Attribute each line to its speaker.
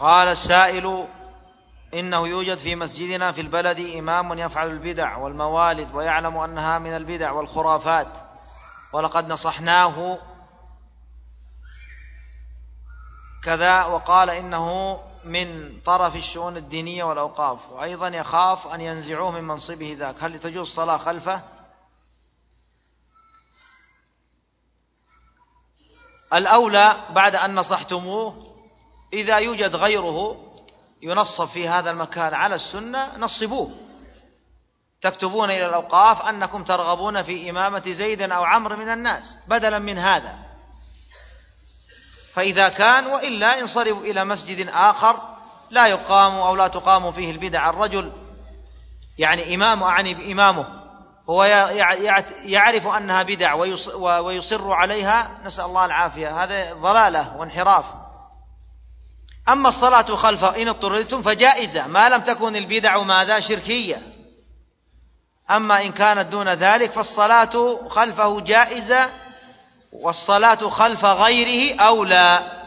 Speaker 1: قال السائل: إنه يوجد في مسجدنا في البلد إمام يفعل البدع والموالد ويعلم أنها من البدع والخرافات، ولقد نصحناه كذا، وقال إنه من طرف الشؤون الدينية والأوقاف، وأيضا يخاف أن ينزعوه من منصبه ذاك، هل تجوز الصلاة خلفه؟ الأولى بعد أن نصحتموه إذا يوجد غيره ينصب في هذا المكان على السنة نصبوه، تكتبون إلى الأوقاف أنكم ترغبون في إمامة زيد أو عمرو من الناس بدلا من هذا، فإذا كان، وإلا انصرفوا إلى مسجد آخر لا يقام أو لا تقام فيه البدع. الرجل يعني إمامه، أعني بإمامه هو يعرف أنها بدع ويصر عليها، نسأل الله العافية، هذا ضلالة وانحراف. أما الصلاة خلفه إن اضطررتم فجائزة ما لم تكن البدع ماذا شركية، أما إن كانت دون ذلك فالصلاة خلفه جائزة، والصلاة خلف غيره أولى.